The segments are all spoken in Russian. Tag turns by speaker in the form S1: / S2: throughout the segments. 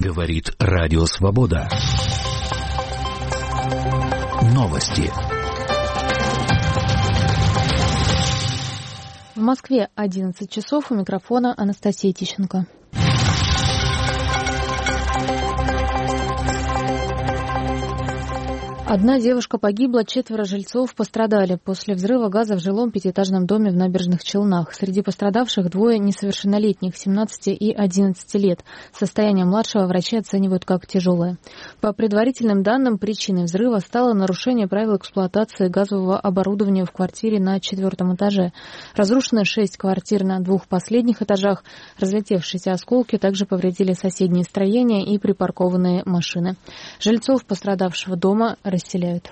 S1: Говорит Радио Свобода. Новости.
S2: В Москве 11 часов. У микрофона Анастасия Тищенко. Одна девушка погибла, 4 жильцов пострадали после взрыва газа в жилом пятиэтажном доме в Набережных Челнах. Среди пострадавших 2 несовершеннолетних, 17 и 11 лет. Состояние младшего врачи оценивают как тяжелое. По предварительным данным, причиной взрыва стало нарушение правил эксплуатации газового оборудования в квартире на 4-м этаже. Разрушено 6 квартир на 2 последних этажах. Разлетевшиеся осколки также повредили соседние строения и припаркованные машины. Жильцов пострадавшего дома расселяют.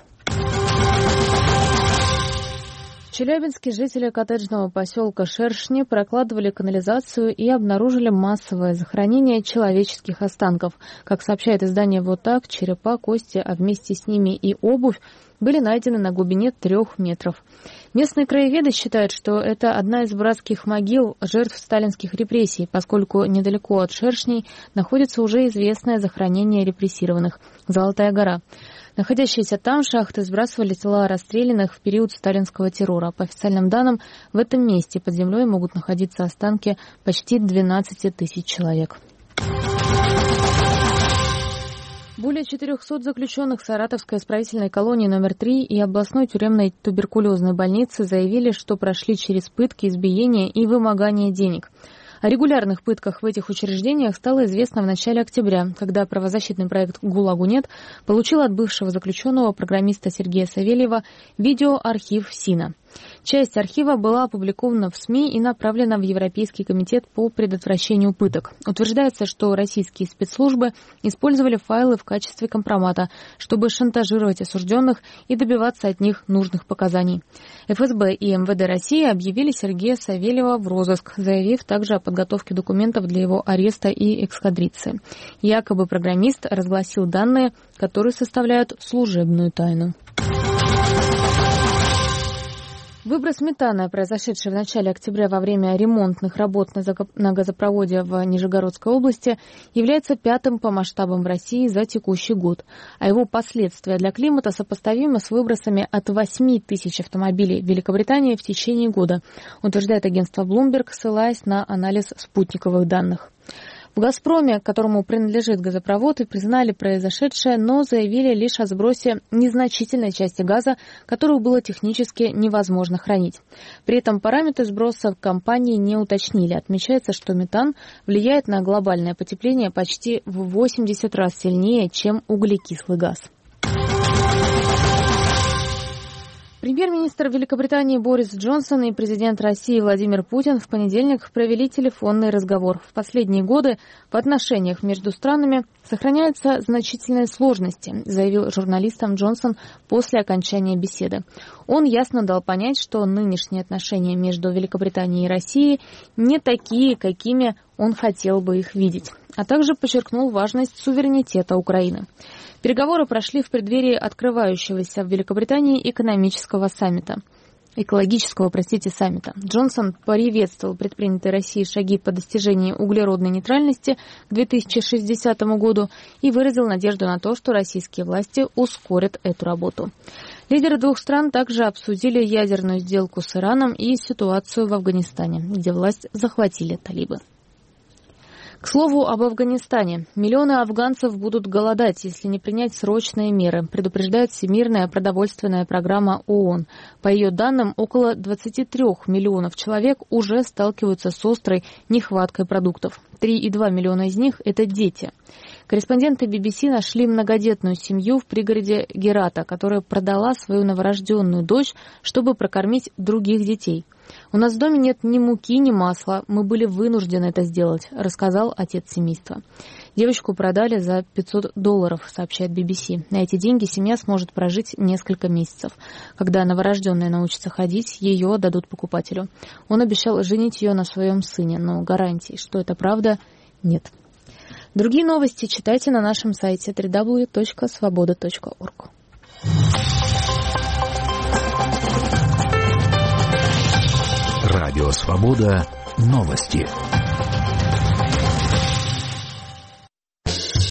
S2: В Челябинске жители коттеджного поселка Шершни прокладывали канализацию и обнаружили массовое захоронение человеческих останков. Как сообщает издание «Вот так», черепа, кости, а вместе с ними и обувь были найдены на глубине 3 метров. Местные краеведы считают, что это одна из братских могил жертв сталинских репрессий, поскольку недалеко от Шершней находится уже известное захоронение репрессированных – Золотая гора. Находящиеся там шахты сбрасывали тела расстрелянных в период сталинского террора. По официальным данным, в этом месте под землей могут находиться останки почти 12 тысяч человек. Более 400 заключенных Саратовской исправительной колонии номер 3 и областной тюремной туберкулезной больницы заявили, что прошли через пытки, избиения и вымогание денег. О регулярных пытках в этих учреждениях стало известно в начале октября, когда правозащитный проект «ГУЛАГу нет» получил от бывшего заключенного программиста Сергея Савельева видеоархив СИНа. Часть архива была опубликована в СМИ и направлена в Европейский комитет по предотвращению пыток. Утверждается, что российские спецслужбы использовали файлы в качестве компромата, чтобы шантажировать осужденных и добиваться от них нужных показаний. ФСБ и МВД России объявили Сергея Савельева в розыск, заявив также о подготовке документов для его ареста и экстрадиции. Якобы программист разгласил данные, которые составляют служебную тайну. Выброс метана, произошедший в начале октября во время ремонтных работ на газопроводе в Нижегородской области, является 5-м по масштабам в России за текущий год, а его последствия для климата сопоставимы с выбросами от 8 тысяч автомобилей в Великобритании в течение года, утверждает агентство Bloomberg, ссылаясь на анализ спутниковых данных. В «Газпроме», которому принадлежит газопровод, и признали произошедшее, но заявили лишь о сбросе незначительной части газа, которую было технически невозможно хранить. При этом параметры сброса в компании не уточнили. Отмечается, что метан влияет на глобальное потепление почти в 80 раз сильнее, чем углекислый газ. Премьер-министр Великобритании Борис Джонсон и президент России Владимир Путин в понедельник провели телефонный разговор. В последние годы в отношениях между странами сохраняются значительные сложности, заявил журналистам Джонсон после окончания беседы. Он ясно дал понять, что нынешние отношения между Великобританией и Россией не такие, какими он хотел бы их видеть, а также подчеркнул важность суверенитета Украины. Переговоры прошли в преддверии открывающегося в Великобритании экологического саммита. Джонсон приветствовал предпринятые Россией шаги по достижению углеродной нейтральности к 2060 году и выразил надежду на то, что российские власти ускорят эту работу. Лидеры двух стран также обсудили ядерную сделку с Ираном и ситуацию в Афганистане, где власть захватили талибы. К слову об Афганистане. Миллионы афганцев будут голодать, если не принять срочные меры, предупреждает Всемирная продовольственная программа ООН. По ее данным, около 23 миллионов человек уже сталкиваются с острой нехваткой продуктов. 3,2 миллиона из них – это дети. Корреспонденты BBC нашли многодетную семью в пригороде Герата, которая продала свою новорожденную дочь, чтобы прокормить других детей. «У нас в доме нет ни муки, ни масла. Мы были вынуждены это сделать», — рассказал отец семейства. Девочку продали за $500, сообщает BBC. На эти деньги семья сможет прожить несколько месяцев. Когда новорожденная научится ходить, ее отдадут покупателю. Он обещал женить ее на своем сыне, но гарантий, что это правда, нет. Другие новости читайте на нашем сайте www.svoboda.org.
S1: Радио Свобода. Новости.